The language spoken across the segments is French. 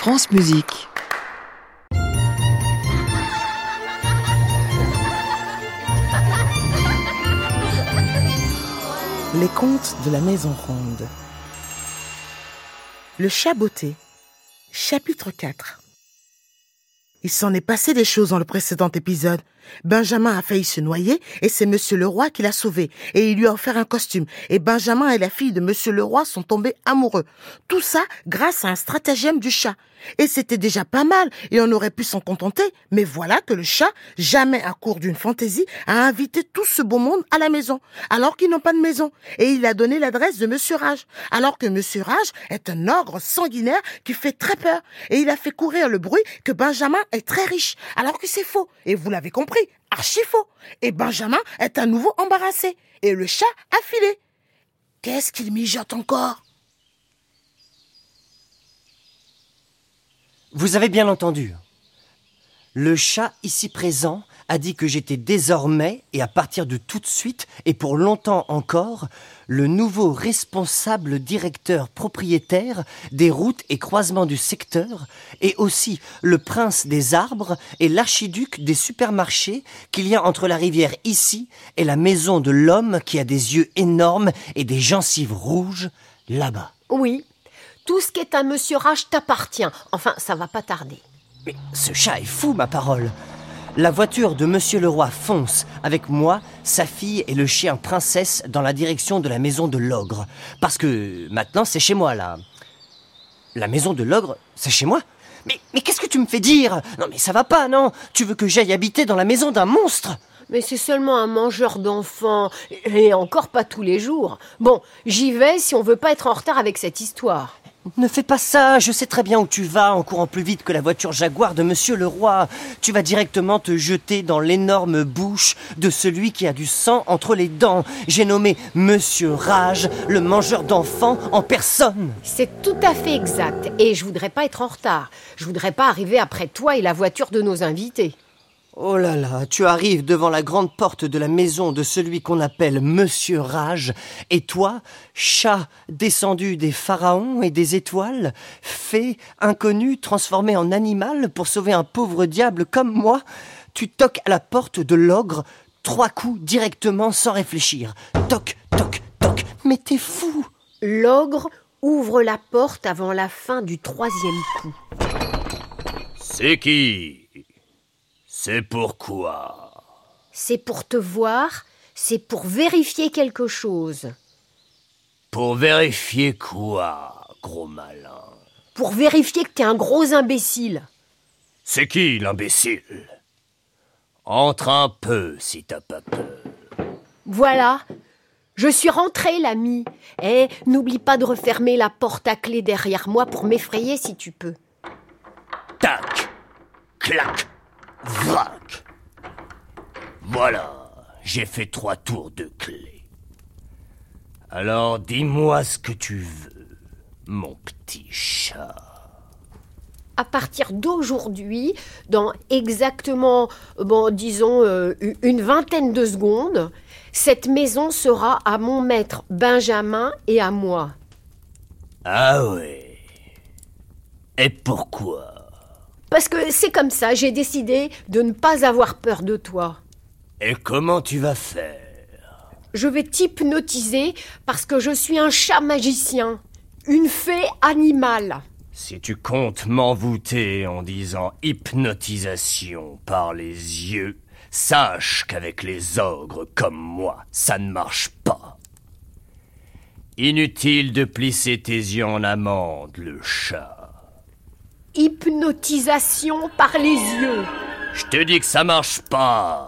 France Musique. Les contes de la maison ronde. Le chat botté. Chapitre 4. Il s'en est passé des choses dans le précédent épisode. Benjamin a failli se noyer et c'est Monsieur Leroy qui l'a sauvé. Et il lui a offert un costume. Et Benjamin et la fille de Monsieur Leroy sont tombés amoureux. Tout ça grâce à un stratagème du chat. Et c'était déjà pas mal et on aurait pu s'en contenter. Mais voilà que le chat, jamais à court d'une fantaisie, a invité tout ce beau monde à la maison, alors qu'ils n'ont pas de maison. Et il a donné l'adresse de Monsieur Rage, alors que Monsieur Rage est un ogre sanguinaire qui fait très peur. Et il a fait courir le bruit que Benjamin est très riche, alors que c'est faux. Et vous l'avez compris, archi faux. Et Benjamin est à nouveau embarrassé. Et le chat a filé. Qu'est-ce qu'il mijote encore ? Vous avez bien entendu. Le chat ici présent a dit que j'étais désormais, et à partir de tout de suite, et pour longtemps encore, le nouveau responsable directeur propriétaire des routes et croisements du secteur, et aussi le prince des arbres et l'archiduc des supermarchés qu'il y a entre la rivière ici et la maison de l'homme qui a des yeux énormes et des gencives rouges là-bas. Oui, tout ce qui est à Monsieur Rage t'appartient. Enfin, ça va pas tarder. Mais ce chat est fou, ma parole. La voiture de Monsieur Leroy fonce avec moi, sa fille et le chien princesse dans la direction de la maison de l'ogre. Parce que maintenant, c'est chez moi, là. La maison de l'ogre, c'est chez moi ? Mais qu'est-ce que tu me fais dire ? Non, mais ça va pas, non ? Tu veux que j'aille habiter dans la maison d'un monstre ? Mais c'est seulement un mangeur d'enfants, et encore pas tous les jours. Bon, j'y vais si on veut pas être en retard avec cette histoire. Ne fais pas ça, je sais très bien où tu vas en courant plus vite que la voiture Jaguar de Monsieur Leroy. Tu vas directement te jeter dans l'énorme bouche de celui qui a du sang entre les dents. J'ai nommé Monsieur Rage, le mangeur d'enfants en personne. C'est tout à fait exact, et je voudrais pas être en retard. Je voudrais pas arriver après toi et la voiture de nos invités. Oh là là, tu arrives devant la grande porte de la maison de celui qu'on appelle Monsieur Rage, et toi, chat descendu des pharaons et des étoiles, fée inconnue transformée en animal pour sauver un pauvre diable comme moi, tu toques à la porte de l'ogre 3 coups directement sans réfléchir. Toc, toc, toc, mais t'es fou! L'ogre ouvre la porte avant la fin du 3e coup. C'est qui ? C'est pourquoi ? C'est pour te voir, c'est pour vérifier quelque chose. Pour vérifier quoi, gros malin ? Pour vérifier que t'es un gros imbécile. C'est qui, l'imbécile ? Entre un peu, si t'as pas peur. Voilà, je suis rentrée, l'ami. Et n'oublie pas de refermer la porte à clé derrière moi pour m'effrayer si tu peux. Tac, clac, vrac. Voilà, j'ai fait 3 tours de clé. Alors dis-moi ce que tu veux, mon petit chat. À partir d'aujourd'hui, dans exactement, disons, une vingtaine de secondes, cette maison sera à mon maître Benjamin et à moi. Ah ouais. Et pourquoi ? Parce que c'est comme ça, j'ai décidé de ne pas avoir peur de toi. Et comment tu vas faire ? Je vais t'hypnotiser parce que je suis un chat magicien, une fée animale. Si tu comptes m'envoûter en disant hypnotisation par les yeux, sache qu'avec les ogres comme moi, ça ne marche pas. Inutile de plisser tes yeux en amande, le chat. Hypnotisation par les yeux. Je te dis que ça marche pas.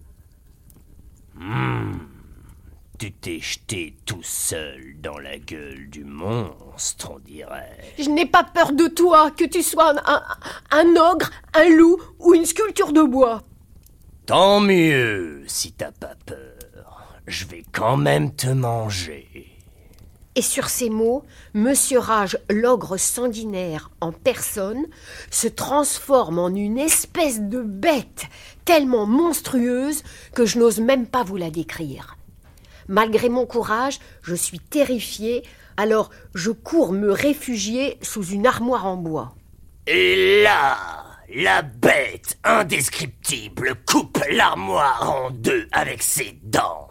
Tu t'es jeté tout seul dans la gueule du monstre, on dirait. Je n'ai pas peur de toi, que tu sois un ogre, un loup ou une sculpture de bois. Tant mieux si t'as pas peur. Je vais quand même te manger. Et sur ces mots, Monsieur Rage, l'ogre sanguinaire en personne, se transforme en une espèce de bête tellement monstrueuse que je n'ose même pas vous la décrire. Malgré mon courage, je suis terrifiée, alors je cours me réfugier sous une armoire en bois. Et là, la bête indescriptible coupe l'armoire en deux avec ses dents.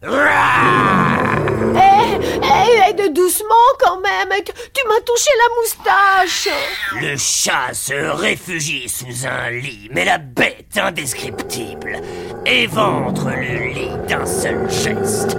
Doucement quand même, tu m'as touché la moustache. Le chat se réfugie sous un lit, mais la bête indescriptible éventre le lit d'un seul geste.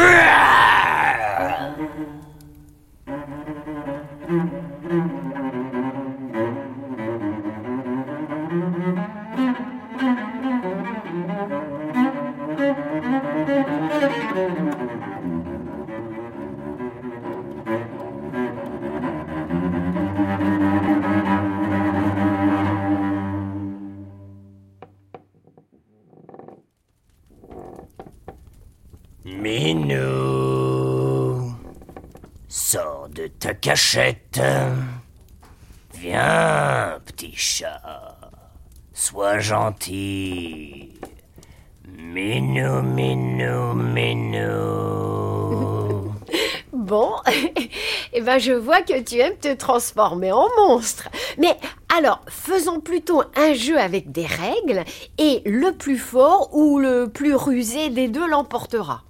Minou, sors de ta cachette. Viens, petit chat, sois gentil. Minou, minou, minou. Bon, je vois que tu aimes te transformer en monstre. Mais alors, faisons plutôt un jeu avec des règles et le plus fort ou le plus rusé des deux l'emportera.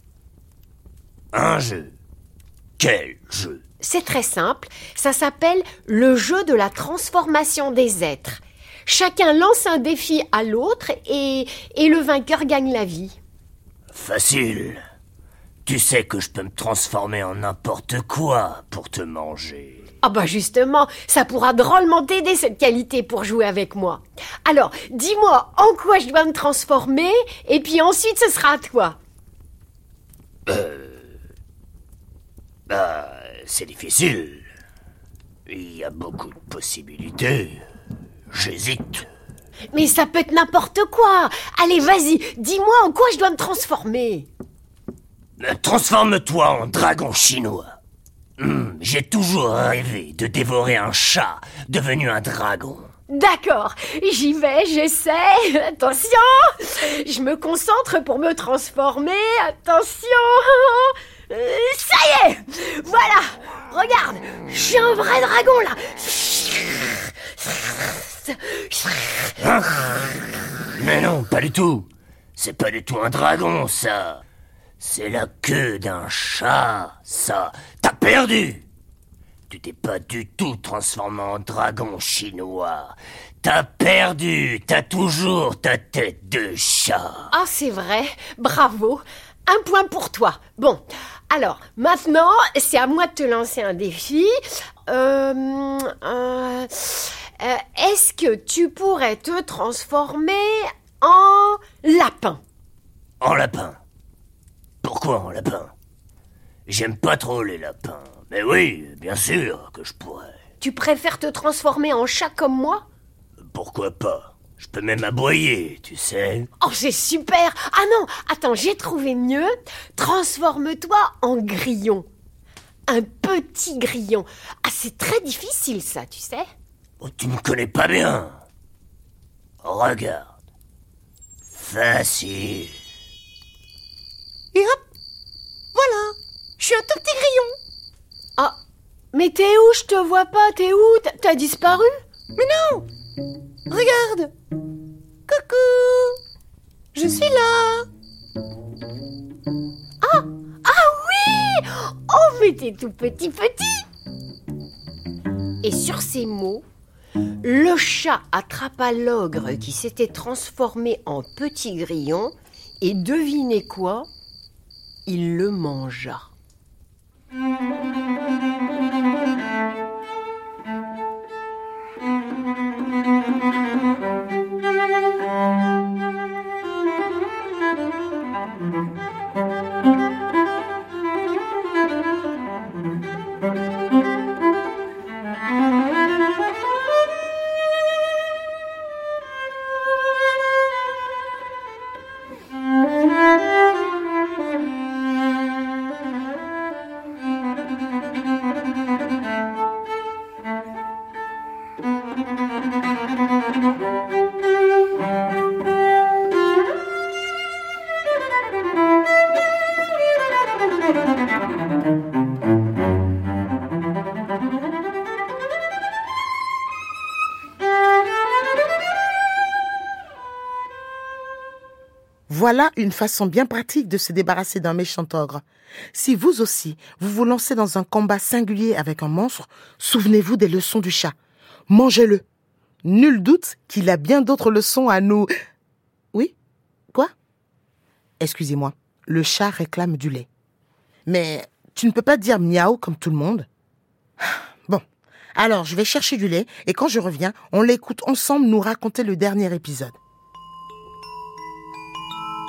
Un jeu? Quel jeu? C'est très simple, ça s'appelle le jeu de la transformation des êtres. Chacun lance un défi à l'autre et le vainqueur gagne la vie. Facile. Tu sais que je peux me transformer en n'importe quoi pour te manger. Ah bah justement, ça pourra drôlement t'aider cette qualité pour jouer avec moi. Alors, dis-moi en quoi je dois me transformer et puis ensuite ce sera à toi. C'est difficile. Il y a beaucoup de possibilités. J'hésite. Mais ça peut être n'importe quoi. Allez, vas-y, dis-moi en quoi je dois me transformer. Transforme-toi en dragon chinois. J'ai toujours rêvé de dévorer un chat devenu un dragon. D'accord, j'y vais, j'essaie. Attention, je me concentre pour me transformer. Attention. Ça y est, voilà. Regarde, je suis un vrai dragon là. Mais non, pas du tout. C'est pas du tout un dragon, ça. C'est la queue d'un chat, ça. T'as perdu. Tu t'es pas du tout transformé en dragon chinois. T'as perdu. T'as toujours ta tête de chat. Ah, c'est vrai. Bravo. 1 point pour toi. Bon, alors, maintenant, c'est à moi de te lancer un défi. Est-ce que tu pourrais te transformer en lapin? En lapin? Pourquoi en lapin? J'aime pas trop les lapins. Mais oui, bien sûr que je pourrais. Tu préfères te transformer en chat comme moi? Pourquoi pas? Je peux même aboyer, tu sais. Oh, c'est super! Ah non, attends, j'ai trouvé mieux. Transforme-toi en grillon. Un petit grillon. Ah, c'est très difficile ça, tu sais. Oh, tu me connais pas bien. Regarde. Facile. Et hop, voilà, je suis un tout petit grillon. Ah, mais t'es où? Je te vois pas, t'es où? T'as disparu? Mais non, regarde. Coucou, je suis là. Ah oui! Oh, mais t'es tout petit. Et sur ces mots, le chat attrapa l'ogre qui s'était transformé en petit grillon et devinez quoi? Il le mangea. Voilà une façon bien pratique de se débarrasser d'un méchant ogre. Si vous aussi, vous vous lancez dans un combat singulier avec un monstre, souvenez-vous des leçons du chat. Mangez-le. Nul doute qu'il a bien d'autres leçons à nous... Oui ? Quoi ? Excusez-moi, le chat réclame du lait. Mais tu ne peux pas dire miaou comme tout le monde ? Bon, alors je vais chercher du lait et quand je reviens, on l'écoute ensemble nous raconter le dernier épisode.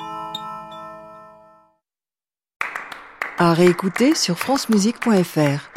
À réécouter sur francemusique.fr.